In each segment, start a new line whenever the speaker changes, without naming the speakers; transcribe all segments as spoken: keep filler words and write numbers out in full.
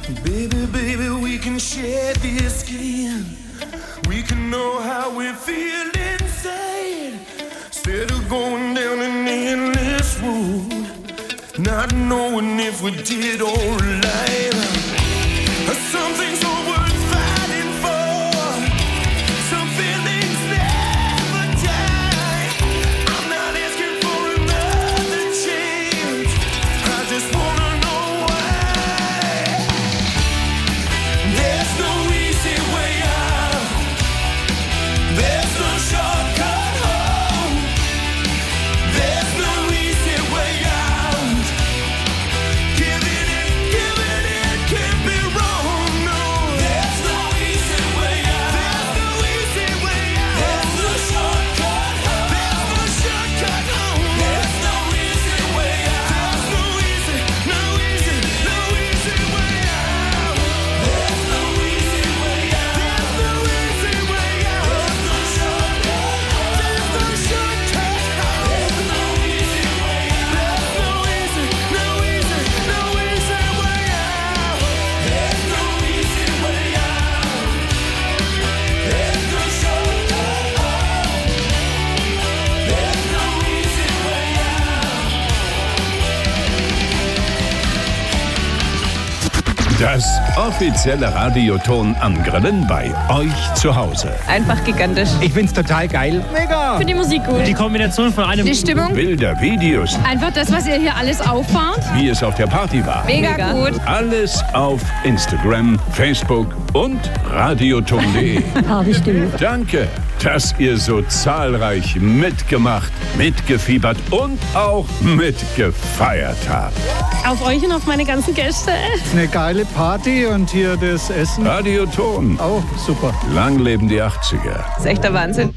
Baby, baby, we can share this skin. We can know how we feel inside. Instead of going down an endless road, not knowing if we did alright. Some things are worth fighting for. Some feelings never die. I'm not asking for another chance. I just wanna know why. There's no easy way out. There's no shortcut home. There's no easy way out. Giving it, giving it can't be wrong. No, there's no easy way out. There's no easy way out. There's no shortcut home. There's no shortcut home. There's no easy way out. There's no easy, no easy, no easy way out. There's no easy way out. There's no easy way out. There's no shortcut home. There's no shortcut home. There's no easy way out. There's no easy, no easy, no easy way out. There's no easy way out. There's no shortcut home. There's no easy way out.
Das offizielle Radioton am Grillen bei euch zu Hause.
Einfach gigantisch.
Ich find's total geil. Mega!
Für die Musik gut.
Die Kombination von einem...
Die Stimmung.
Bilder, Videos,
Einfach das, was ihr hier alles auffahrt.
wie es auf der Party war.
Mega, Mega. gut.
Alles auf Instagram, Facebook und radioton punkt de.
Habe Stimmung.
Danke, dass ihr so zahlreich mitgemacht, mitgefiebert und auch mitgefeiert habt.
Auf euch und auf meine ganzen Gäste.
Eine geile Party und hier das Essen.
Radioton.
Auch super.
Lang leben die achtziger.
Das ist echt der Wahnsinn.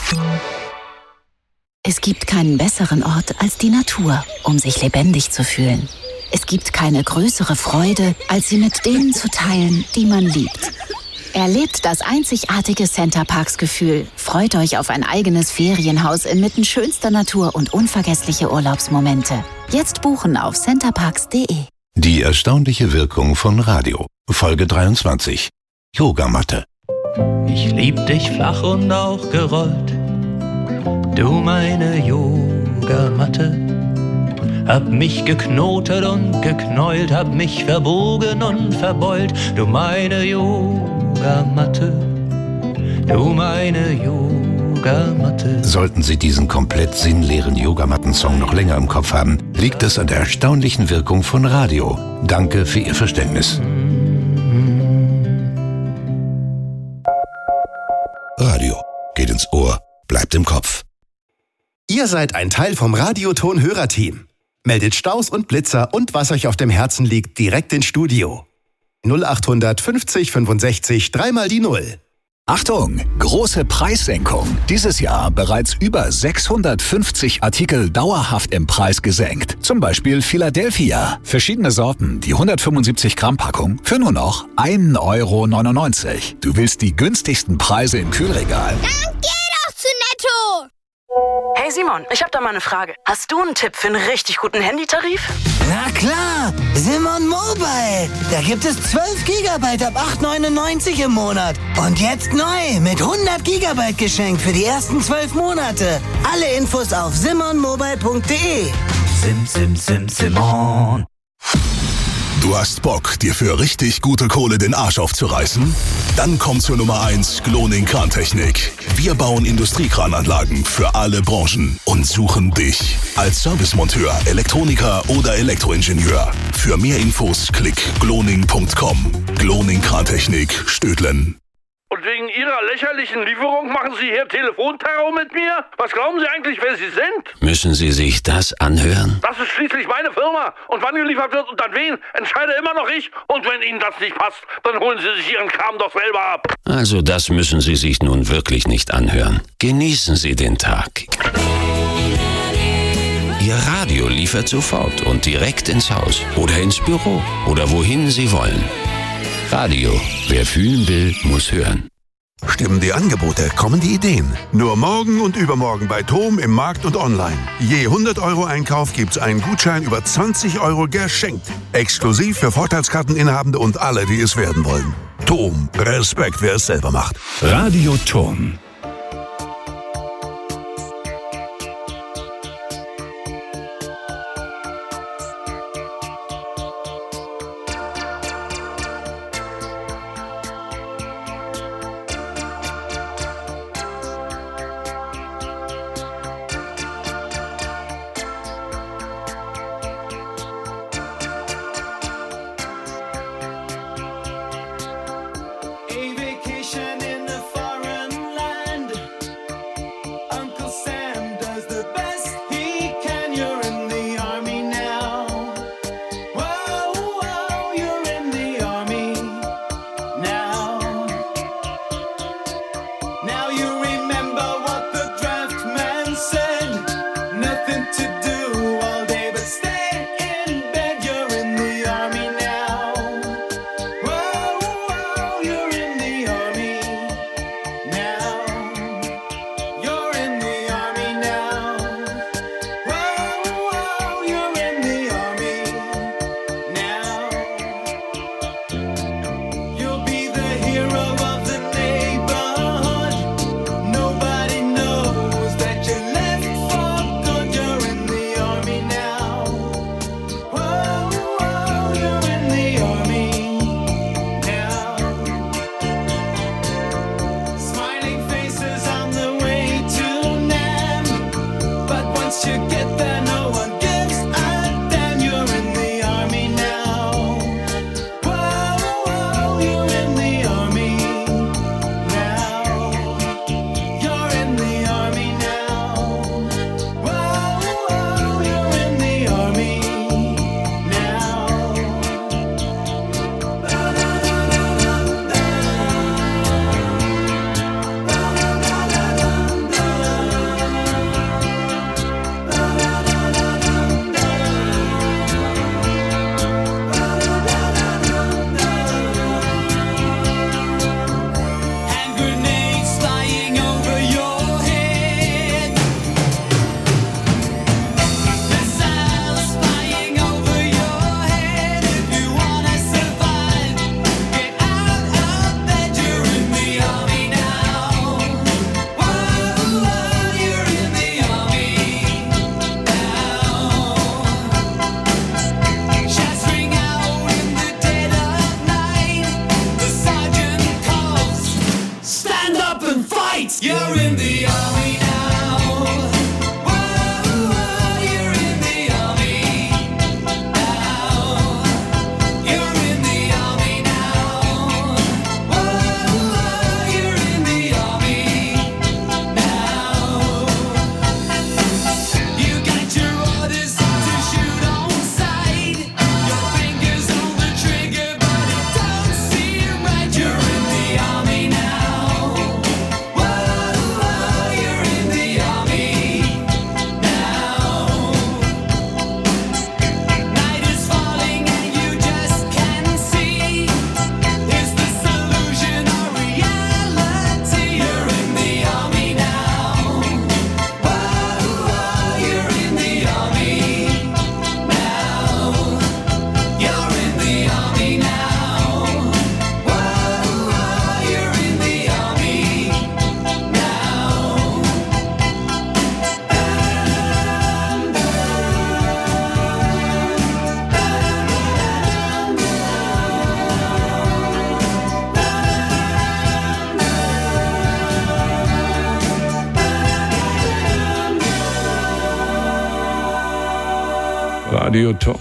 Es gibt keinen besseren Ort als die Natur, um sich lebendig zu fühlen. Es gibt keine größere Freude, als sie mit denen zu teilen, die man liebt. Erlebt das einzigartige Centerparks-Gefühl. Freut euch auf ein eigenes Ferienhaus inmitten schönster Natur und unvergessliche Urlaubsmomente. Jetzt buchen auf centerparks punkt de.
Die erstaunliche Wirkung von Radio. Folge dreiundzwanzig. Yogamatte.
Ich lieb dich flach und auch gerollt, du meine Yogamatte. Hab mich geknotet und geknäult, hab mich verbogen und verbeult, du meine Yogamatte, du meine Yogamatte.
Sollten Sie diesen komplett sinnleeren Yogamatten-Song noch länger im Kopf haben, liegt es an der erstaunlichen Wirkung von Radio. Danke für Ihr Verständnis. Radio geht ins Ohr, bleibt im Kopf.
Ihr seid ein Teil vom Radioton-Hörerteam. Meldet Staus und Blitzer und was euch auf dem Herzen liegt direkt ins Studio. null acht fünfzig fünfundsechzig dreimal die Null.
Achtung, große Preissenkung. Dieses Jahr bereits über sechshundertfünfzig Artikel dauerhaft im Preis gesenkt. Zum Beispiel Philadelphia. Verschiedene Sorten, die hundertfünfundsiebzig Gramm Packung für nur noch ein Euro neunundneunzig. Du willst die günstigsten Preise im Kühlregal.
Dann geh doch zu Netto!
Hey Simon, ich hab da mal eine Frage. Hast du einen Tipp für einen richtig guten Handytarif?
Na klar, Simon Mobile. Da gibt es zwölf Gigabyte ab acht neunundneunzig im Monat. Und jetzt neu mit hundert Gigabyte geschenkt für die ersten zwölf Monate. Alle Infos auf simon mobile punkt de.
Sim, sim, sim, Simon.
Du hast Bock, dir für richtig gute Kohle den Arsch aufzureißen? Dann komm zur Nummer eins Gloning Krantechnik. Wir bauen Industriekrananlagen für alle Branchen und suchen dich als Servicemonteur, Elektroniker oder Elektroingenieur. Für mehr Infos klick gloning punkt com. Gloning Krantechnik, Stödlen.
Und wegen Ihrer lächerlichen Lieferung machen Sie hier Telefonterror mit mir? Was glauben Sie eigentlich, wer Sie sind?
Müssen Sie sich das anhören?
Das ist schließlich meine Firma. Und wann geliefert wird und an wen, entscheide immer noch ich. Und wenn Ihnen das nicht passt, dann holen Sie sich Ihren Kram doch selber ab.
Also das müssen Sie sich nun wirklich nicht anhören. Genießen Sie den Tag. Ihr Radio liefert sofort und direkt ins Haus oder ins Büro oder wohin Sie wollen. Radio. Wer fühlen will, muss hören.
Stimmen die Angebote, kommen die Ideen. Nur morgen und übermorgen bei Tom im Markt und online. Je hundert Euro Einkauf gibt's einen Gutschein über zwanzig Euro geschenkt. Exklusiv für Vorteilskarteninhabende und alle, die es werden wollen. Tom, Respekt, wer es selber macht.
Radio Ton. Radio Ton.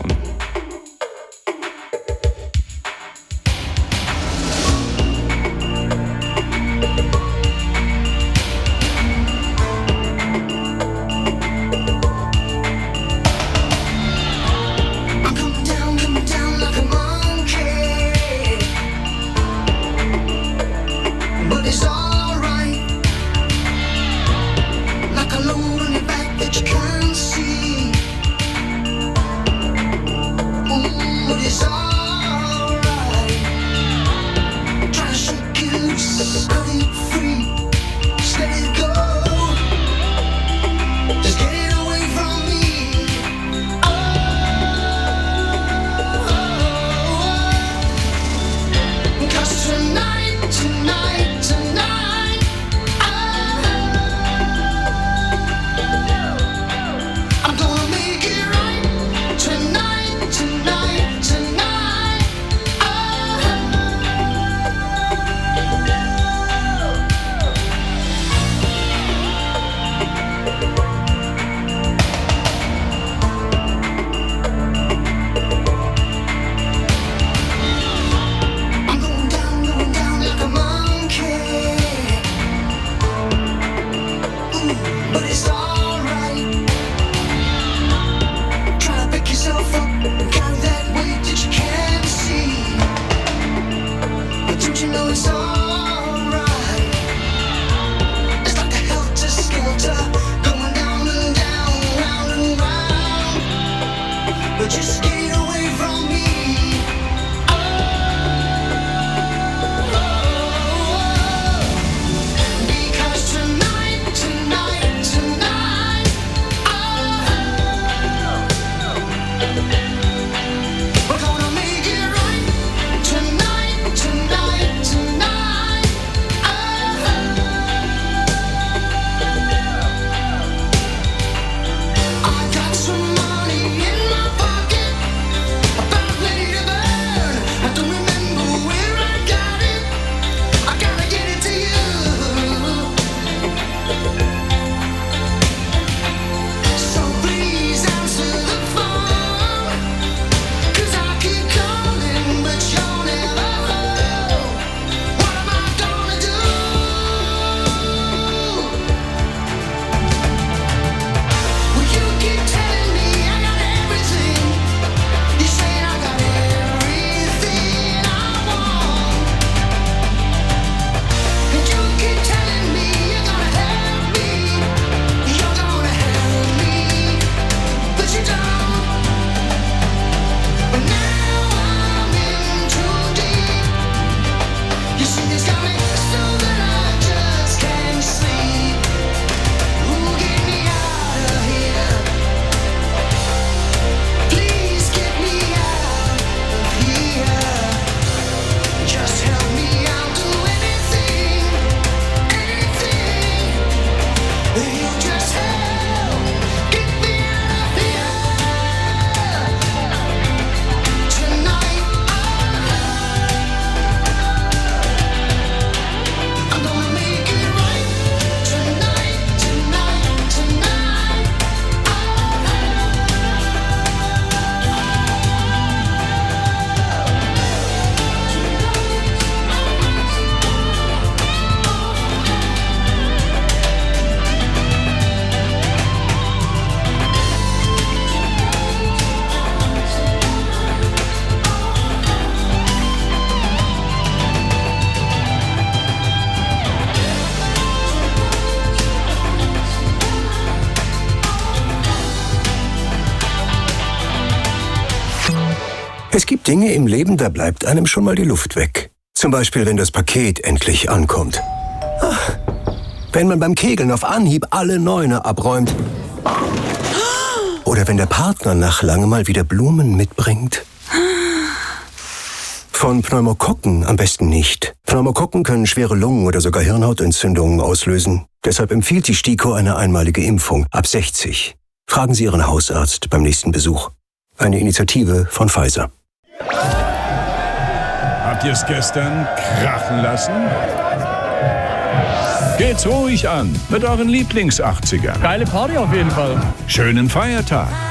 Es gibt Dinge im Leben, da bleibt einem schon mal die Luft weg. Zum Beispiel, wenn das Paket endlich ankommt. Ach, wenn man beim Kegeln auf Anhieb alle Neuner abräumt. Oder wenn der Partner nach langem mal wieder Blumen mitbringt. Von Pneumokokken am besten nicht. Pneumokokken können schwere Lungen- oder sogar Hirnhautentzündungen auslösen. Deshalb empfiehlt die STIKO eine einmalige Impfung ab sechzig. Fragen Sie Ihren Hausarzt beim nächsten Besuch. Eine Initiative von Pfizer.
Habt ihr es gestern krachen lassen? Geht's ruhig an mit euren Lieblings-achtzigern.
Geile Party auf jeden Fall.
Schönen Feiertag